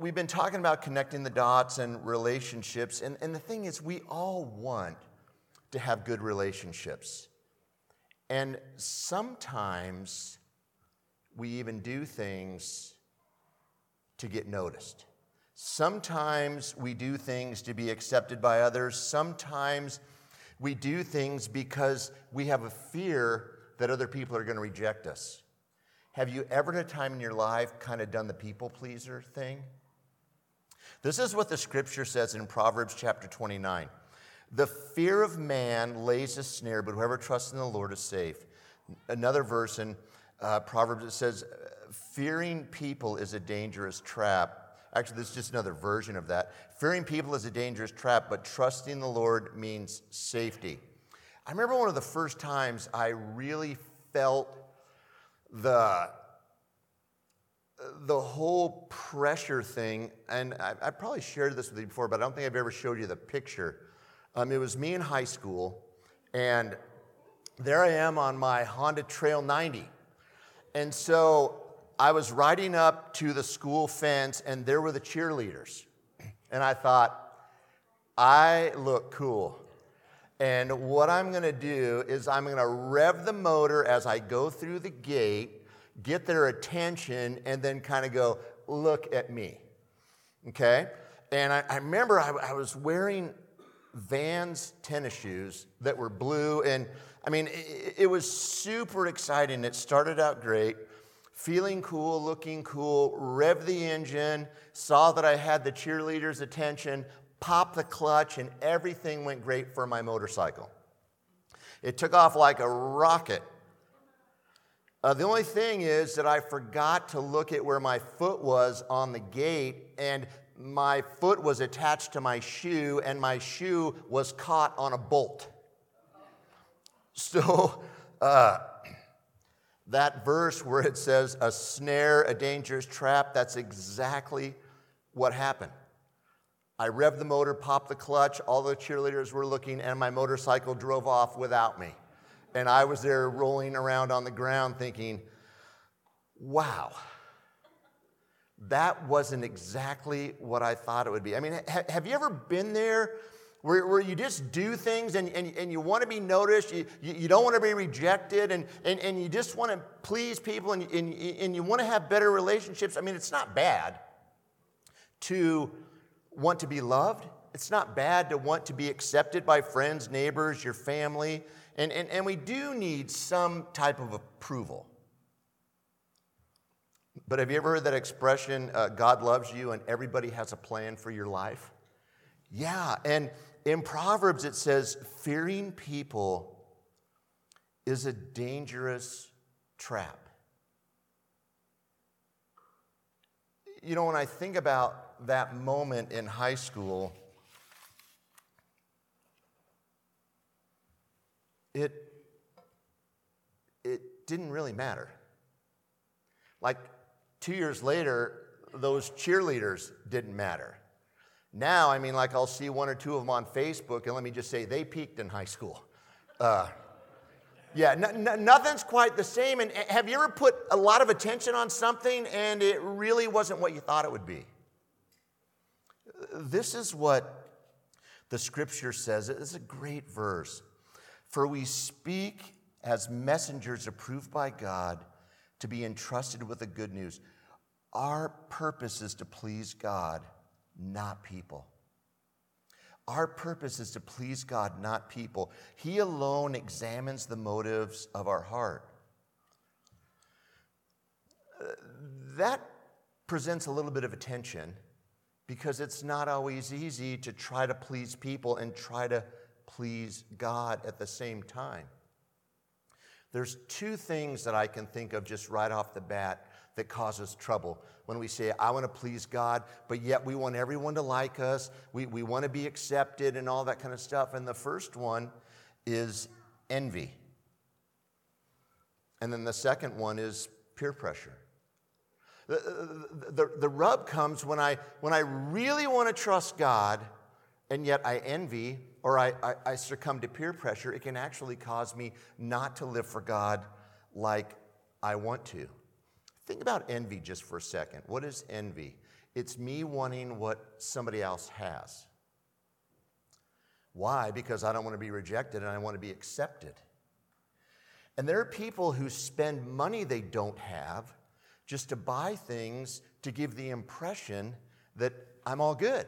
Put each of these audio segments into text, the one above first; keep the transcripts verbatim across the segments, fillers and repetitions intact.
we've been talking about connecting the dots and relationships, and, and the thing is, we all want to have good relationships. And sometimes we even do things to get noticed. Sometimes we do things to be accepted by others. Sometimes we do things because we have a fear that other people are going to reject us. Have you ever at a time in your life kind of done the people pleaser thing? This is what the scripture says in Proverbs chapter twenty-nine. The fear of man lays a snare, but whoever trusts in the Lord is safe. Another verse in uh, Proverbs, it says, fearing people is a dangerous trap. Actually, this is just another version of that. Fearing people is a dangerous trap, but trusting the Lord means safety. I remember one of the first times I really felt the, the whole pressure thing, and I, I probably shared this with you before, but I don't think I've ever showed you the picture. Um, it was me in high school, and there I am on my Honda Trail ninety. And so I was riding up to the school fence, and there were the cheerleaders. And I thought, I look cool. And what I'm going to do is I'm going to rev the motor as I go through the gate, get their attention, and then kind of go, look at me. Okay? And I, I remember I, I was wearing Vans tennis shoes that were blue. And I mean, it, it was super exciting. It started out great. Feeling cool, looking cool, rev the engine, saw that I had the cheerleaders' attention, popped the clutch, and everything went great for my motorcycle. It took off like a rocket. Uh, the only thing is that I forgot to look at where my foot was on the gate, and my foot was attached to my shoe, and my shoe was caught on a bolt. So, uh, that verse where it says a snare, a dangerous trap, that's exactly what happened. I revved the motor, popped the clutch, all the cheerleaders were looking, and my motorcycle drove off without me. And I was there rolling around on the ground thinking, wow, that wasn't exactly what I thought it would be. I mean, ha- have you ever been there where, where you just do things and, and, and you want to be noticed, you, you, you don't want to be rejected, and, and, and you just want to please people, and, and, and you want to have better relationships? I mean, it's not bad to want to be loved. It's not bad to want to be accepted by friends, neighbors, your family. And, and, and we do need some type of approval. But have you ever heard that expression, uh, God loves you and everybody has a plan for your life? Yeah, and in Proverbs it says, fearing people is a dangerous trap. You know, when I think about that moment in high school, it, it didn't really matter. Like two years later, those cheerleaders didn't matter. Now, I mean, like I'll see one or two of them on Facebook, and let me just say, they peaked in high school. Uh, yeah, n- n- nothing's quite the same. And have you ever put a lot of attention on something and it really wasn't what you thought it would be? This is what the scripture says. It's a great verse. For we speak as messengers approved by God to be entrusted with the good news. Our purpose is to please God, not people. Our purpose is to please God, not people. He alone examines the motives of our heart. Uh, that presents a little bit of a tension because it's not always easy to try to please people and try to please God at the same time. There's two things that I can think of just right off the bat that causes trouble when we say, I want to please God, but yet we want everyone to like us, we, we want to be accepted and all that kind of stuff. And the first one is envy. And then the second one is peer pressure. The, the, the rub comes when I, when I really want to trust God, and yet I envy or I, I, I succumb to peer pressure. It can actually cause me not to live for God like I want to. Think about envy just for a second. What is envy? It's me wanting what somebody else has. Why? Because I don't want to be rejected and I want to be accepted. And there are people who spend money they don't have just to buy things to give the impression that I'm all good.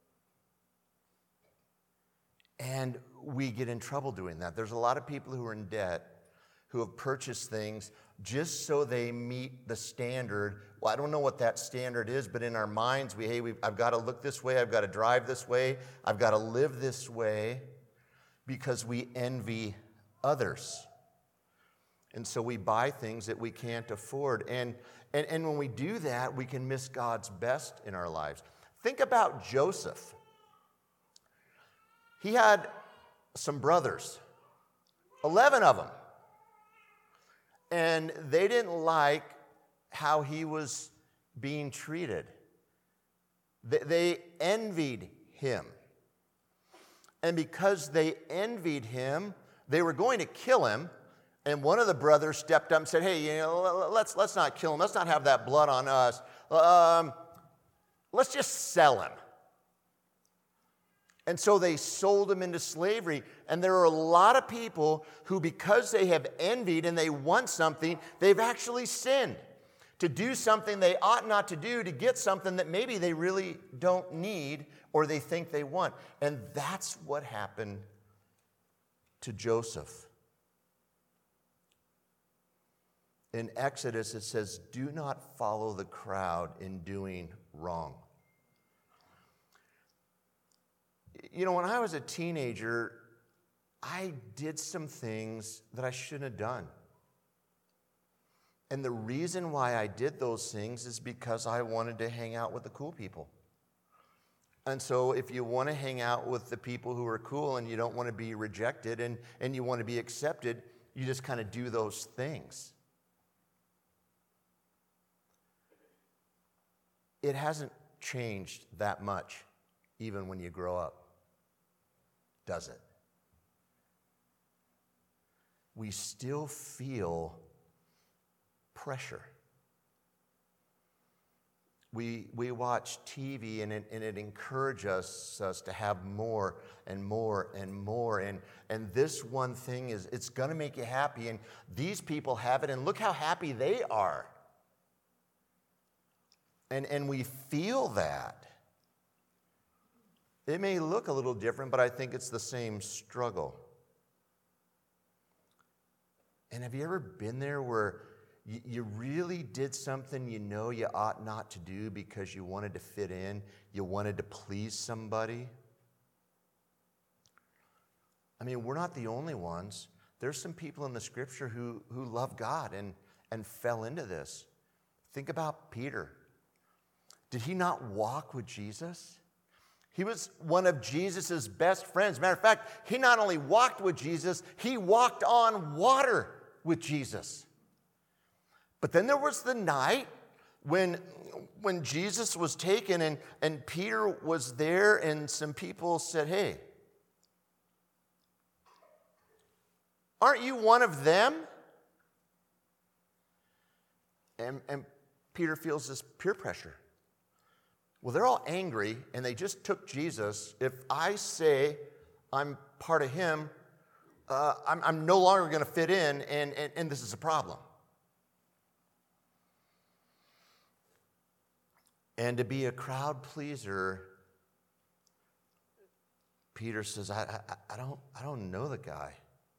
And we get in trouble doing that. There's a lot of people who are in debt who have purchased things just so they meet the standard. Well, I don't know what that standard is, but in our minds, we, hey, we, I've got to look this way, I've got to drive this way, I've got to live this way, because we envy others. And so we buy things that we can't afford. And, and, and when we do that, we can miss God's best in our lives. Think about Joseph. He had some brothers, eleven of them. And they didn't like how he was being treated. They envied him. And because they envied him, they were going to kill him. And one of the brothers stepped up and said, hey, you know, let's, let's not kill him. Let's not have that blood on us. Um, let's just sell him. And so they sold him into slavery. And there are a lot of people who, because they have envied and they want something, they've actually sinned to do something they ought not to do to get something that maybe they really don't need or they think they want. And that's what happened to Joseph. In Exodus, it says, do not follow the crowd in doing wrong. You know, when I was a teenager, I did some things that I shouldn't have done. And the reason why I did those things is because I wanted to hang out with the cool people. And so if you want to hang out with the people who are cool and you don't want to be rejected and, and you want to be accepted, you just kind of do those things. It hasn't changed that much, even when you grow up, does it? We still feel pressure. We, we watch T V and it, and it encourages us to have more and more and more. And, and this one thing is, it's going to make you happy. And these people have it, and look how happy they are. And, and we feel that. It may look a little different, but I think it's the same struggle. And have you ever been there where you, you really did something you know you ought not to do because you wanted to fit in, you wanted to please somebody? I mean, we're not the only ones. There's some people in the scripture who, who love God and, and fell into this. Think about Peter. Did he not walk with Jesus? He was one of Jesus' best friends. Matter of fact, he not only walked with Jesus, he walked on water with Jesus. But then there was the night when, when Jesus was taken and, and Peter was there, and some people said, hey, aren't you one of them? And, and Peter feels this peer pressure. Well, they're all angry, and they just took Jesus. If I say I'm part of him, uh, I'm, I'm no longer going to fit in, and, and, and this is a problem. And to be a crowd pleaser, Peter says, I, I, I, don't, I don't know the guy.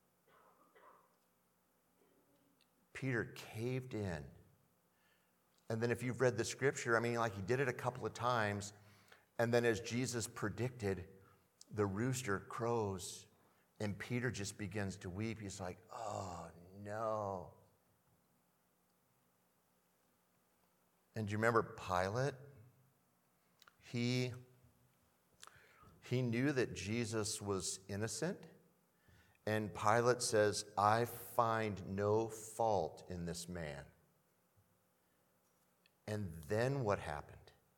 Peter caved in. And then if you've read the scripture, I mean, like he did it a couple of times. And then as Jesus predicted, the rooster crows and Peter just begins to weep. He's like, oh, no. And do you remember Pilate? He, he knew that Jesus was innocent. And Pilate says, I find no fault in this man. And then what happened?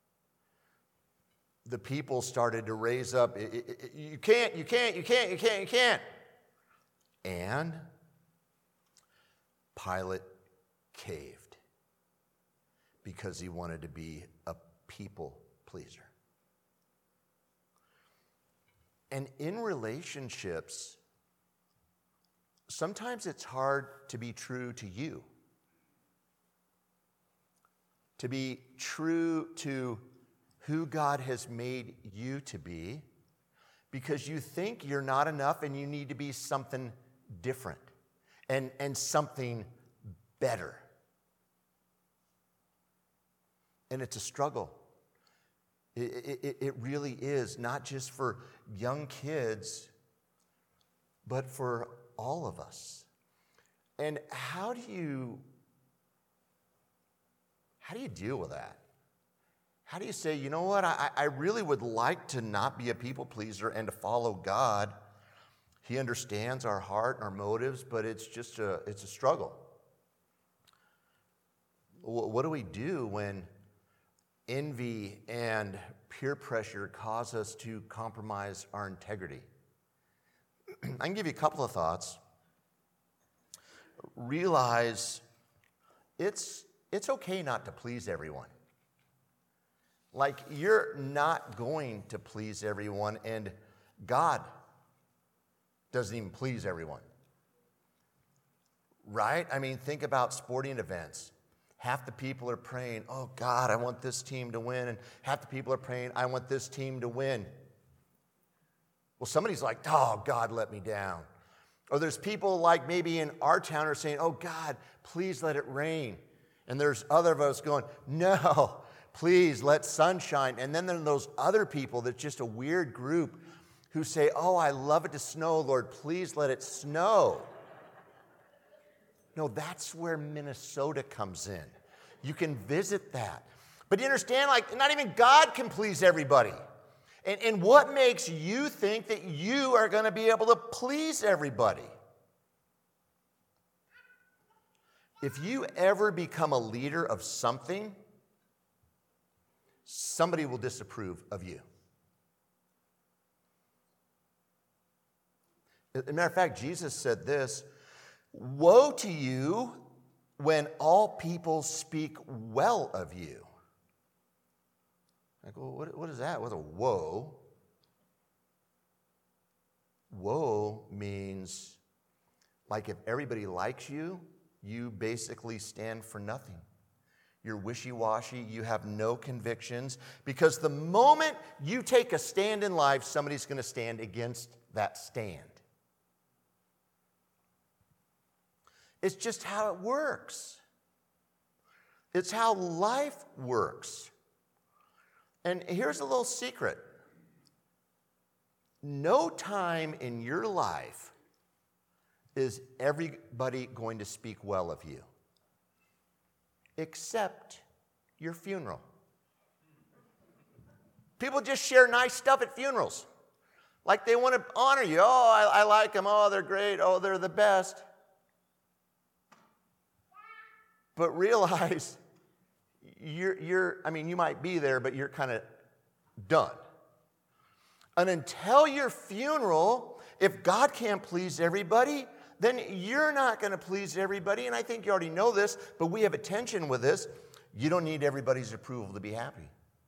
The people started to raise up, you can't, you can't, you can't, you can't, you can't. And Pilate caved because he wanted to be a people pleaser. And in relationships, sometimes it's hard to be true to you, to be true to who God has made you to be, because you think you're not enough and you need to be something different and, and something better. And it's a struggle. It, it, it really is, not just for young kids, but for all of us. And how do you, how do you deal with that? How do you say, you know what, I, I really would like to not be a people pleaser and to follow God. He understands our heart and our motives, but it's just a, it's a struggle. What do we do when envy and peer pressure cause us to compromise our integrity? I can give you a couple of thoughts. Realize it's, it's okay not to please everyone. Like, you're not going to please everyone, and God doesn't even please everyone. Right? I mean, think about sporting events. Half the people are praying, oh, God, I want this team to win, and half the people are praying, I want this team to win. Well, somebody's like, oh, God, let me down. Or there's people like maybe in our town are saying, oh, God, please let it rain. And there's other of us going, no, please let sunshine. And then there are those other people that's just a weird group who say, oh, I love it to snow, Lord, please let it snow. No, that's where Minnesota comes in. You can visit that. But you understand, like, not even God can please everybody. And, and what makes you think that you are going to be able to please everybody? If you ever become a leader of something, somebody will disapprove of you. As a matter of fact, Jesus said this, woe to you when all people speak well of you. I go, what, what is that? What's a woe? Woe means, like, if everybody likes you, you basically stand for nothing. You're wishy-washy, you have no convictions, because the moment you take a stand in life, somebody's going to stand against that stand. It's just how it works. It's how life works. And here's a little secret. No time in your life is everybody going to speak well of you, except your funeral. People just share nice stuff at funerals. Like they want to honor you. Oh, I, I like them. Oh, they're great. Oh, they're the best. But realize you're, you're, I mean, you might be there, but you're kind of done. And until your funeral, if God can't please everybody, then you're not going to please everybody. And I think you already know this, but we have a tension with this. You don't need everybody's approval to be happy.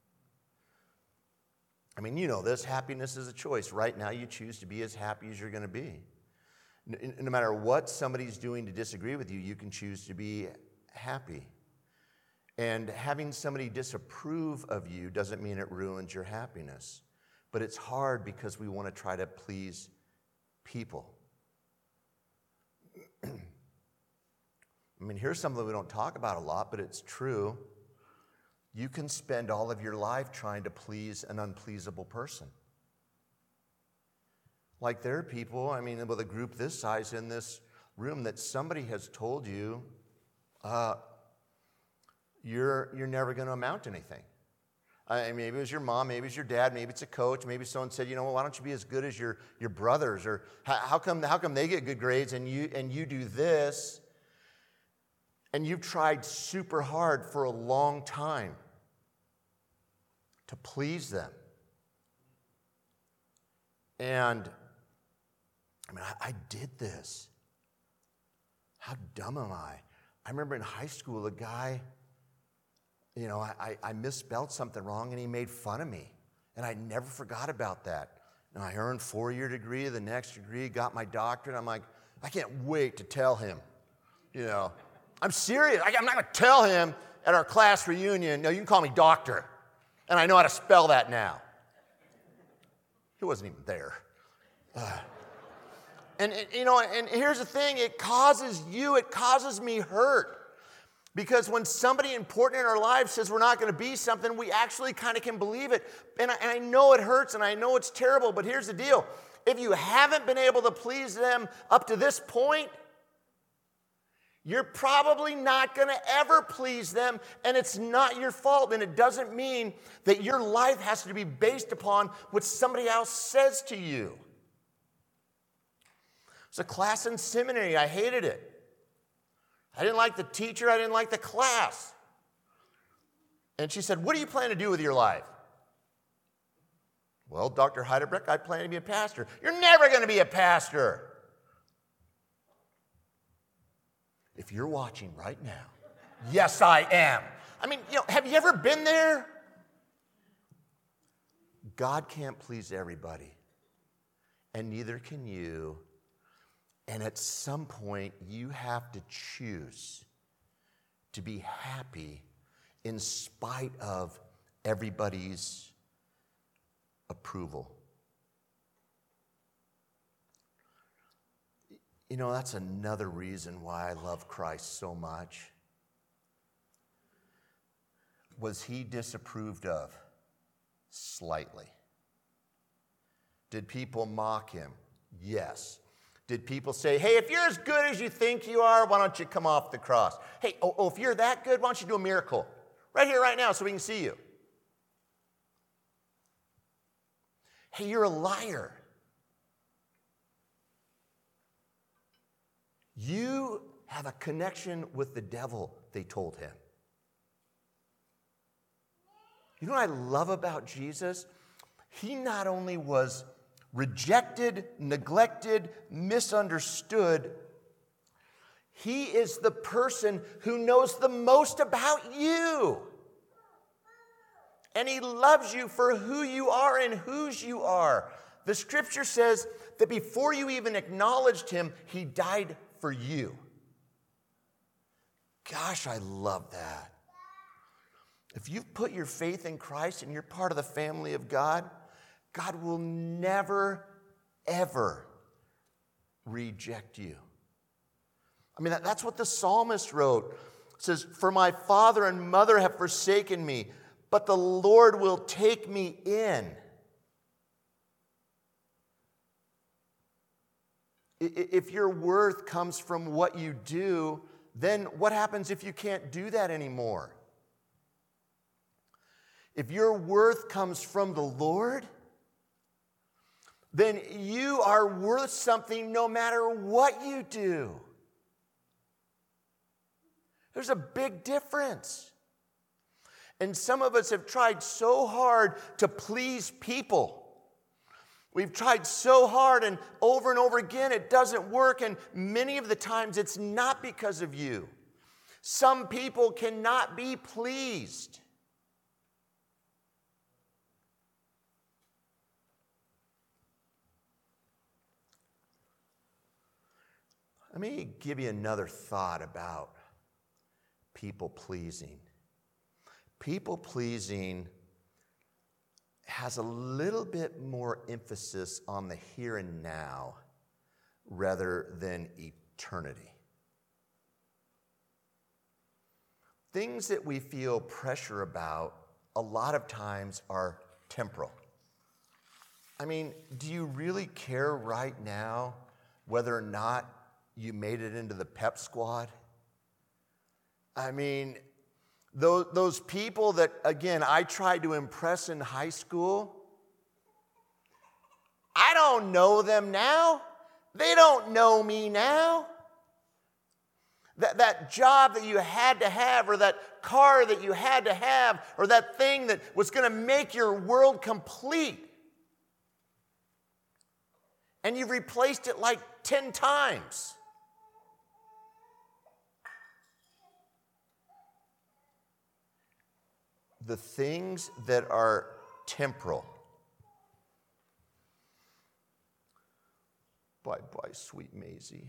I mean, you know this. Happiness is a choice. Right now, you choose to be as happy as you're going to be. No matter what somebody's doing to disagree with you, you can choose to be happy. And having somebody disapprove of you doesn't mean it ruins your happiness. But it's hard because we want to try to please people. I mean, here's something we don't talk about a lot, but it's true. You can spend all of your life trying to please an unpleasable person. Like there are people, I mean, with a group this size in this room, that somebody has told you, uh, you're, you're never going to amount to anything. I mean, maybe it was your mom, maybe it's your dad, maybe it's a coach, maybe someone said, you know, well, why don't you be as good as your, your brothers? Or how, how come how come they get good grades and you and you do this? And you've tried super hard for a long time to please them. And I mean, I, I did this. How dumb am I? I remember in high school, a guy, you know, I, I misspelled something wrong and he made fun of me. And I never forgot about that. And I earned four-year degree, the next degree, got my doctorate. I'm like, I can't wait to tell him, you know. I'm serious. I, I'm not going to tell him at our class reunion, no, you can call me doctor. And I know how to spell that now. He wasn't even there. Uh, and, and, you know, and here's the thing. It causes you, it causes me hurt. Because when somebody important in our lives says we're not going to be something, we actually kind of can believe it. And I, and I know it hurts and I know it's terrible, but here's the deal. If you haven't been able to please them up to this point, you're probably not going to ever please them, and it's not your fault. And it doesn't mean that your life has to be based upon what somebody else says to you. It's a class in seminary. I hated it. I didn't like the teacher. I didn't like the class. And she said, what do you plan to do with your life? Well, Doctor Heidebrecht, I plan to be a pastor. You're never going to be a pastor. If you're watching right now, yes, I am. I mean, you know, have you ever been there? God can't please everybody, and neither can you. And at some point, you have to choose to be happy in spite of everybody's approval. You know, that's another reason why I love Christ so much. Was he disapproved of? Slightly. Did people mock him? Yes. Did people say, hey, if you're as good as you think you are, why don't you come off the cross? Hey, oh, oh, if you're that good, why don't you do a miracle? Right here, right now, so we can see you. Hey, you're a liar. You have a connection with the devil, they told him. You know what I love about Jesus? He not only was rejected, neglected, misunderstood, he is the person who knows the most about you. And he loves you for who you are and whose you are. The scripture says that before you even acknowledged him, he died for you. Gosh, I love that. If you've put your faith in Christ and you're part of the family of God, God will never, ever reject you. I mean, that, that's what the psalmist wrote. It says, for my father and mother have forsaken me, but the Lord will take me in. If your worth comes from what you do, then what happens if you can't do that anymore? If your worth comes from the Lord, then you are worth something no matter what you do. There's a big difference. And some of us have tried so hard to please people. We've tried so hard, and over and over again it doesn't work, and many of the times it's not because of you. Some people cannot be pleased. Let me give you another thought about people pleasing. People pleasing has a little bit more emphasis on the here and now rather than eternity. Things that we feel pressure about a lot of times are temporal. I mean, do you really care right now whether or not you made it into the pep squad? I mean, those, those people that, again, I tried to impress in high school, I don't know them now. They don't know me now. That, that job that you had to have, or that car that you had to have, or that thing that was going to make your world complete. And you've replaced it like ten times. the things that are temporal. Bye-bye, sweet Maisie.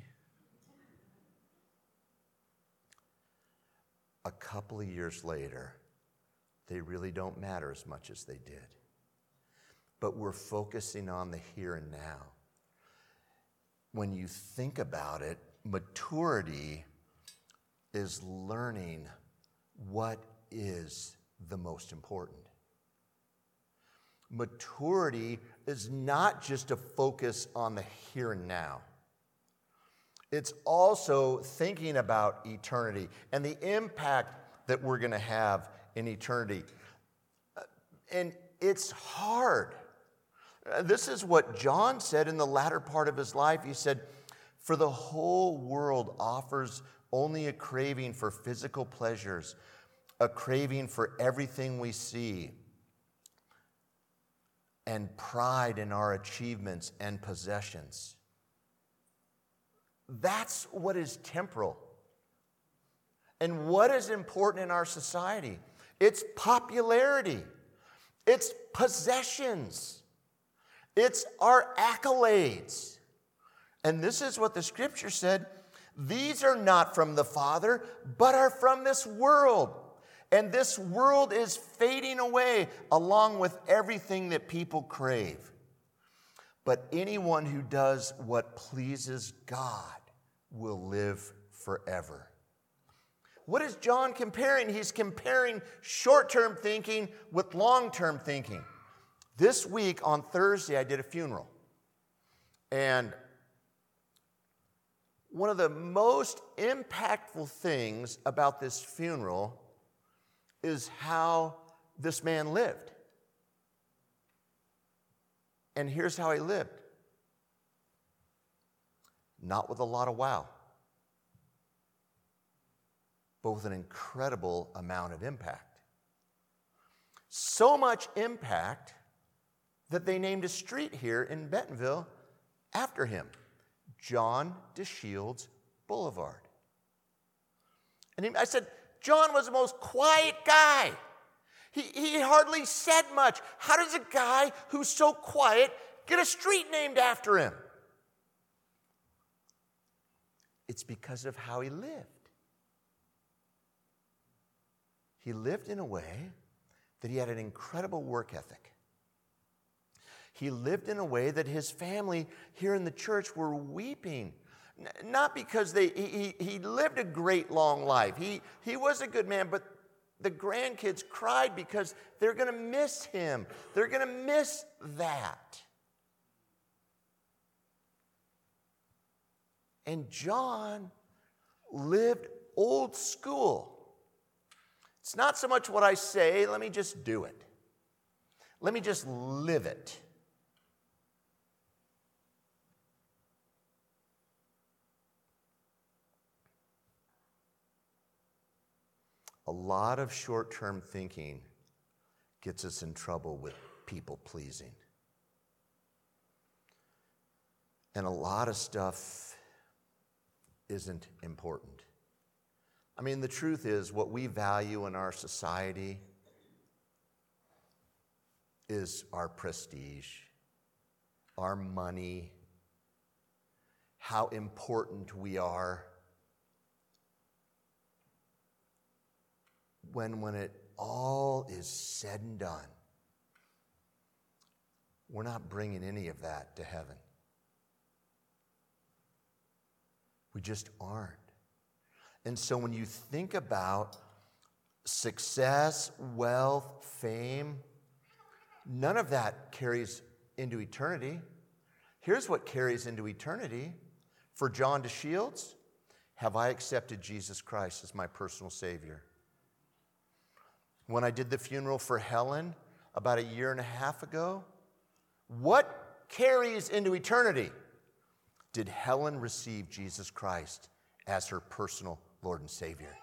A couple of years later, they really don't matter as much as they did. But we're focusing on the here and now. When you think about it, maturity is learning what is the most important. Maturity is not just a focus on the here and now. It's also thinking about eternity and the impact that we're going to have in eternity. And it's hard. This is what John said in the latter part of his life. He said, "For the whole world offers only a craving for physical pleasures, a craving for everything we see, and pride in our achievements and possessions." That's what is temporal. And what is important in our society? It's popularity. It's possessions. It's our accolades. And this is what the scripture said. These are not from the Father, but are from this world. And this world is fading away along with everything that people crave. But anyone who does what pleases God will live forever. What is John comparing? He's comparing short-term thinking with long-term thinking. This week on Thursday, I did a funeral. And one of the most impactful things about this funeral is how this man lived. And here's how he lived. Not with a lot of wow, but with an incredible amount of impact. So much impact that they named a street here in Bentonville after him, John DeShields Boulevard. And he, I said, John was the most quiet guy. He, he hardly said much. How does a guy who's so quiet get a street named after him? It's because of how he lived. He lived in a way that he had an incredible work ethic. He lived in a way that his family here in the church were weeping. Not because they he, he lived a great long life. He, he was a good man, but the grandkids cried because they're going to miss him. They're going to miss that. And John lived old school. It's not so much what I say, let me just do it. Let me just live it. A lot of short-term thinking gets us in trouble with people pleasing. And a lot of stuff isn't important. I mean, the truth is, what we value in our society is our prestige, our money, how important we are. When, when it all is said and done, we're not bringing any of that to heaven. We just aren't. And so when you think about success, wealth, fame, none of that carries into eternity. Here's what carries into eternity. For John DeShields, have I accepted Jesus Christ as my personal Savior? When I did the funeral for Helen about a year and a half ago, what carries into eternity? Did Helen receive Jesus Christ as her personal Lord and Savior?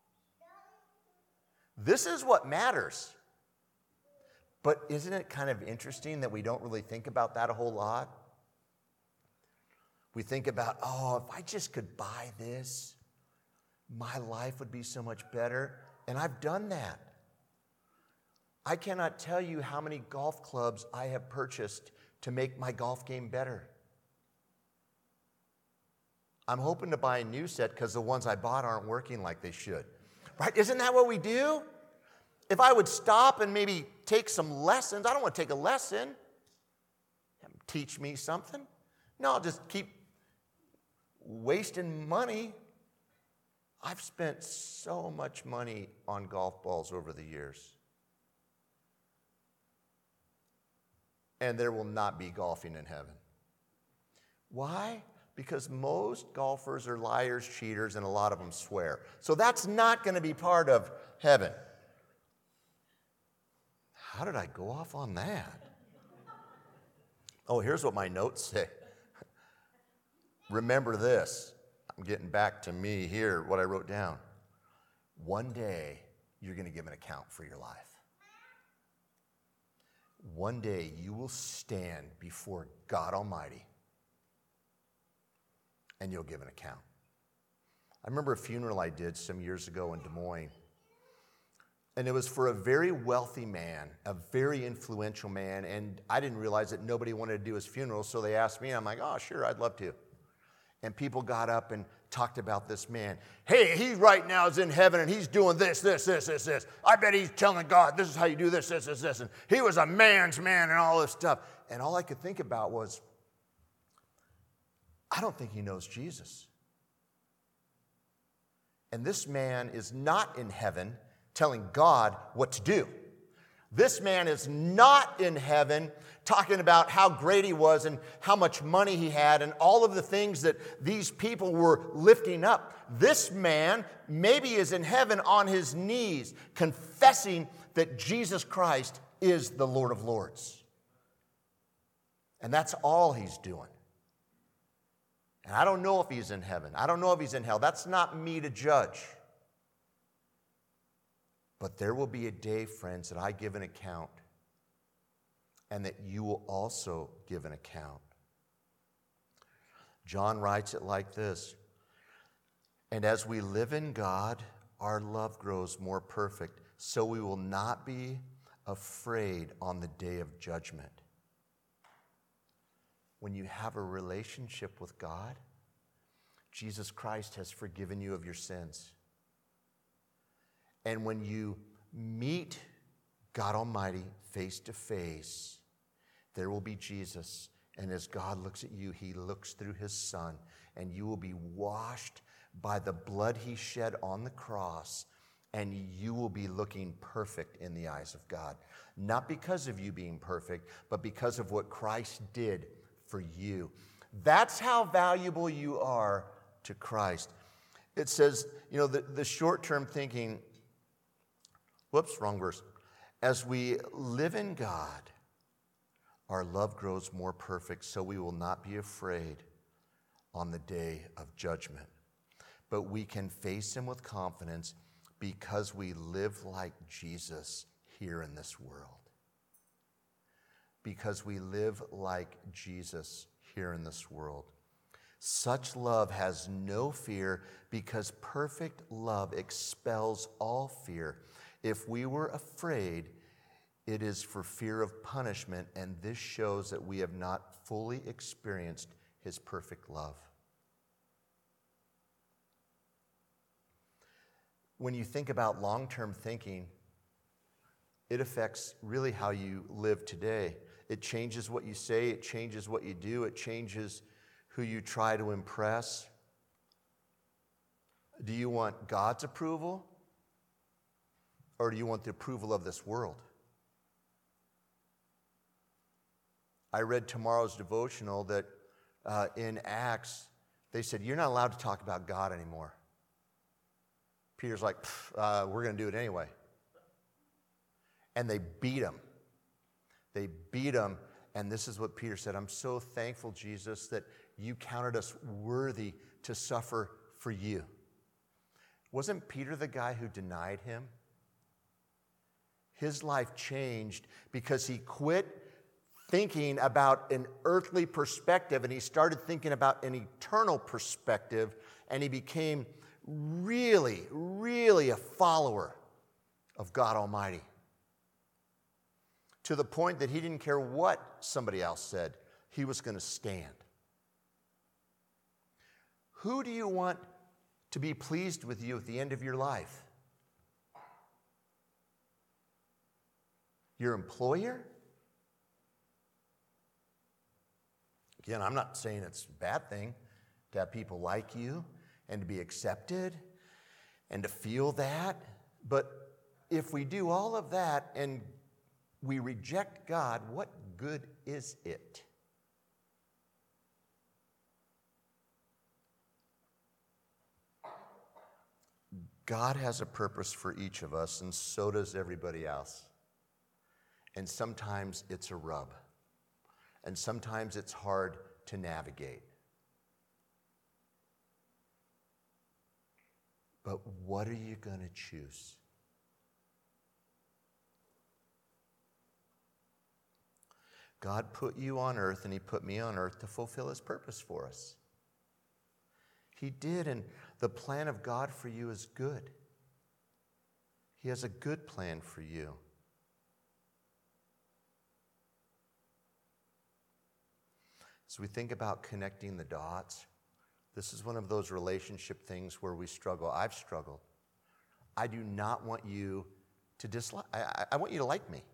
This is what matters. But isn't it kind of interesting that we don't really think about that a whole lot? We think about, oh, if I just could buy this, my life would be so much better. And I've done that. I cannot tell you how many golf clubs I have purchased to make my golf game better. I'm hoping to buy a new set because the ones I bought aren't working like they should. Right? Isn't that what we do? If I would stop and maybe take some lessons, I don't want to take a lesson. Teach me something. No, I'll just keep wasting money. I've spent so much money on golf balls over the years. And there will not be golfing in heaven. Why? Because most golfers are liars, cheaters, and a lot of them swear. So that's not going to be part of heaven. How did I go off on that? Oh, here's what my notes say. Remember this. I'm getting back to me here, what I wrote down. One day, you're going to give an account for your life. One day, you will stand before God Almighty, and you'll give an account. I remember a funeral I did some years ago in Des Moines, and it was for a very wealthy man, a very influential man, and I didn't realize that nobody wanted to do his funeral, so they asked me, and I'm like, oh, sure, I'd love to. And people got up and talked about this man. Hey, he right now is in heaven, and he's doing this, this, this, this, this. I bet he's telling God, this is how you do this, this, this, this. And he was a man's man and all this stuff. And all I could think about was, I don't think he knows Jesus. And this man is not in heaven telling God what to do. This man is not in heaven talking about how great he was and how much money he had and all of the things that these people were lifting up. This man maybe is in heaven on his knees confessing that Jesus Christ is the Lord of Lords. And that's all he's doing. And I don't know if he's in heaven. I don't know if he's in hell. That's not me to judge. But there will be a day, friends, that I give an account and that you will also give an account. John writes it like this, and as we live in God, our love grows more perfect, so we will not be afraid on the day of judgment. When you have a relationship with God, Jesus Christ has forgiven you of your sins. And when you meet God Almighty face to face, there will be Jesus. And as God looks at you, he looks through his Son, and you will be washed by the blood he shed on the cross, and you will be looking perfect in the eyes of God. Not because of you being perfect, but because of what Christ did for you. That's how valuable you are to Christ. It says, you know, the, the short-term thinking, whoops, wrong verse. As we live in God, our love grows more perfect, so we will not be afraid on the day of judgment. But we can face him with confidence because we live like Jesus here in this world. Because we live like Jesus here in this world. Such love has no fear because perfect love expels all fear. If we were afraid, it is for fear of punishment, and this shows that we have not fully experienced his perfect love. When you think about long-term thinking, it affects really how you live today. It changes what you say, it changes what you do, it changes who you try to impress. Do you want God's approval? Or do you want the approval of this world? I read tomorrow's devotional that uh, in Acts, they said, you're not allowed to talk about God anymore. Peter's like, uh, we're going to do it anyway. And they beat him. They beat him, and this is what Peter said, I'm so thankful, Jesus, that you counted us worthy to suffer for you. Wasn't Peter the guy who denied him? His life changed because he quit thinking about an earthly perspective and he started thinking about an eternal perspective, and he became really, really a follower of God Almighty. to the point that he didn't care what somebody else said. He was going to stand. Who do you want to be pleased with you at the end of your life? Your employer? Again, I'm not saying it's a bad thing to have people like you and to be accepted and to feel that. But if we do all of that and we reject God, what good is it? God has a purpose for each of us, and so does everybody else. And sometimes it's a rub. And sometimes it's hard to navigate. But what are you going to choose? God put you on earth, and he put me on earth to fulfill his purpose for us. He did, and the plan of God for you is good. He has a good plan for you. As we think about connecting the dots, this is one of those relationship things where we struggle. I've struggled. I do not want you to dislike. I, I want you to like me.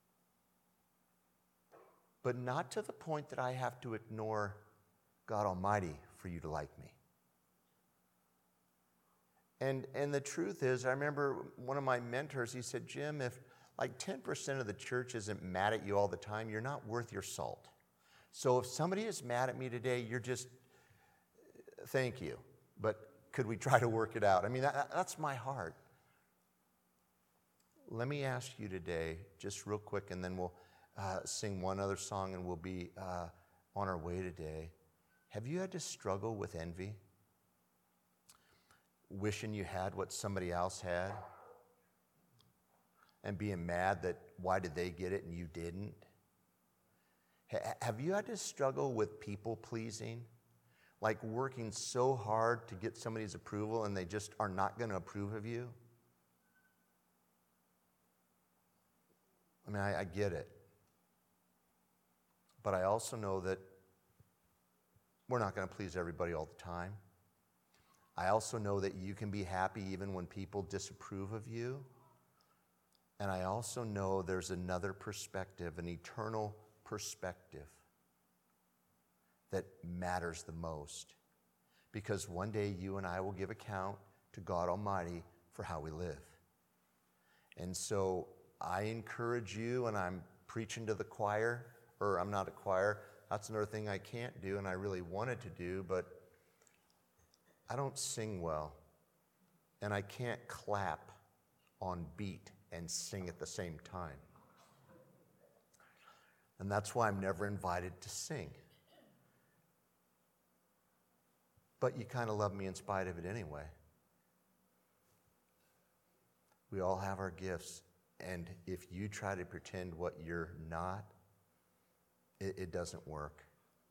But not to the point that I have to ignore God Almighty for you to like me. And, and the truth is, I remember one of my mentors, he said, Jim, if like ten percent of the church isn't mad at you all the time, you're not worth your salt. So if somebody is mad at me today, you're just, thank you. But could we try to work it out? I mean, that, that's my heart. Let me ask you today, just real quick, and then we'll uh, sing one other song and we'll be uh, on our way today. Have you had to struggle with envy? Wishing you had what somebody else had? And being mad that why did they get it and you didn't? Ha- have you had to struggle with people pleasing? Like working so hard to get somebody's approval and they just are not going to approve of you? I mean, I, I get it. But I also know that we're not going to please everybody all the time. I also know that you can be happy even when people disapprove of you. And I also know there's another perspective, an eternal perspective that matters the most. Because one day you and I will give account to God Almighty for how we live. And so I encourage you, and I'm preaching to the choir, or I'm not a choir. That's another thing I can't do, and I really wanted to do, but I don't sing well, and I can't clap on beat and sing at the same time. And that's why I'm never invited to sing. But you kind of love me in spite of it anyway. We all have our gifts, and if you try to pretend what you're not, it, it doesn't work.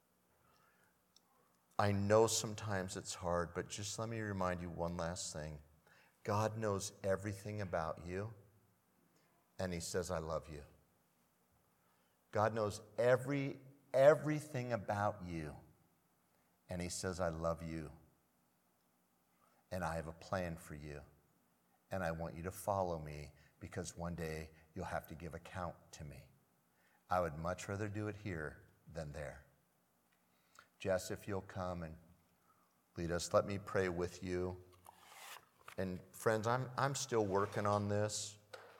I know sometimes it's hard, but just let me remind you one last thing. God knows everything about you, and he says, I love you. God knows every everything about you, and he says, I love you, and I have a plan for you, and I want you to follow me, because one day you'll have to give account to me. I would much rather do it here than there. Jess, if you'll come and lead us, let me pray with you. And friends, I'm, I'm still working on this.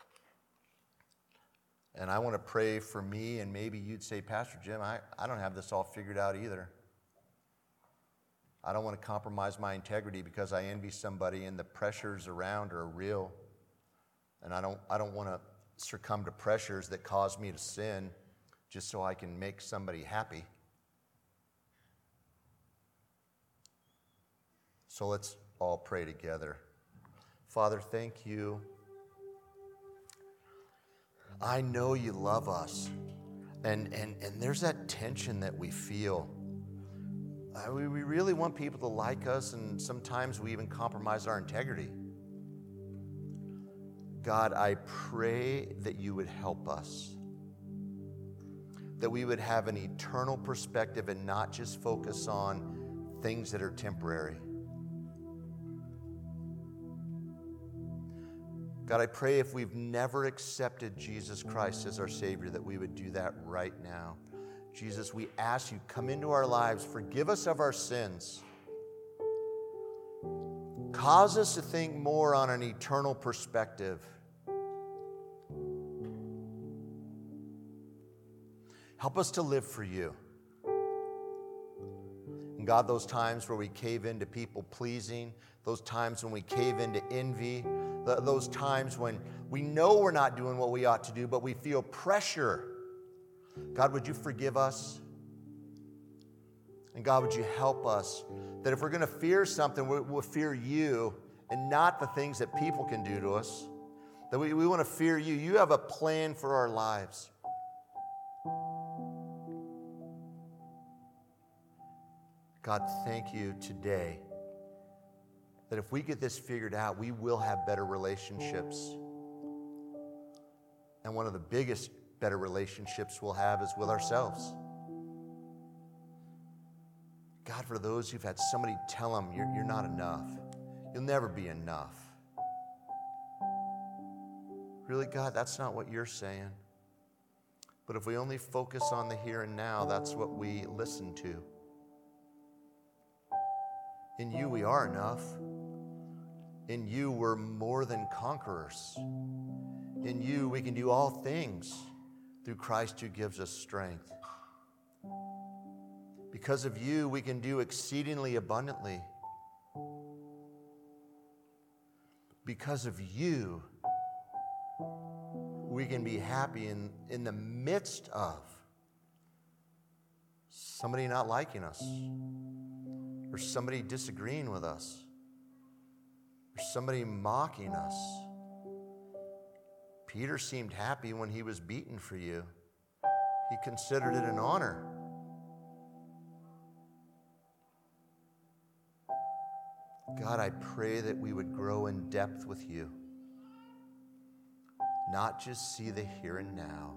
And I want to pray for me, and maybe you'd say, Pastor Jim, I, I don't have this all figured out either. I don't want to compromise my integrity because I envy somebody and the pressures around are real. And I don't, I don't want to succumb to pressures that cause me to sin just so I can make somebody happy. So let's all pray together. Father, thank you. I know you love us. And, and, and there's that tension that we feel. Uh, we, we really want people to like us, and sometimes we even compromise our integrity. God, I pray that you would help us that we would have an eternal perspective and not just focus on things that are temporary. God, I pray if we've never accepted Jesus Christ as our Savior, that we would do that right now. Jesus, we ask you, come into our lives, forgive us of our sins. Cause us to think more on an eternal perspective. Help us to live for you. And God, those times where we cave into people pleasing, those times when we cave into envy, those times when we know we're not doing what we ought to do, but we feel pressure. God, would you forgive us? And God, would you help us that if we're going to fear something, we'll fear you and not the things that people can do to us. That we, we want to fear you. You have a plan for our lives. God, thank you today that if we get this figured out, we will have better relationships. And one of the biggest better relationships we'll have is with ourselves. God, for those who've had somebody tell them, you're, you're not enough. You'll never be enough. Really, God, that's not what you're saying. But if we only focus on the here and now, that's what we listen to. In you, we are enough. In you, we're more than conquerors. In you, we can do all things through Christ who gives us strength. Because of you, we can do exceedingly abundantly. Because of you, we can be happy in, in the midst of somebody not liking us, or somebody disagreeing with us, or somebody mocking us. Peter seemed happy when he was beaten for you. He considered it an honor. God, I pray that we would grow in depth with you. Not just see the here and now,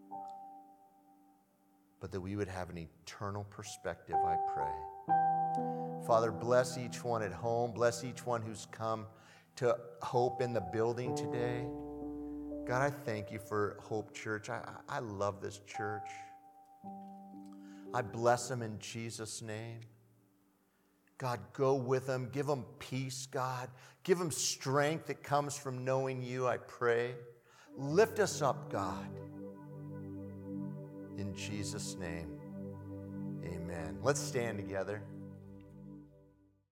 but that we would have an eternal perspective, I pray. Father, bless each one at home. Bless each one who's come to Hope in the building today. God, I thank you for Hope Church. I, I love this church. I bless them in Jesus' name. God, go with them. Give them peace, God. Give them strength that comes from knowing you, I pray. Lift us up, God. In Jesus' name, amen. Let's stand together.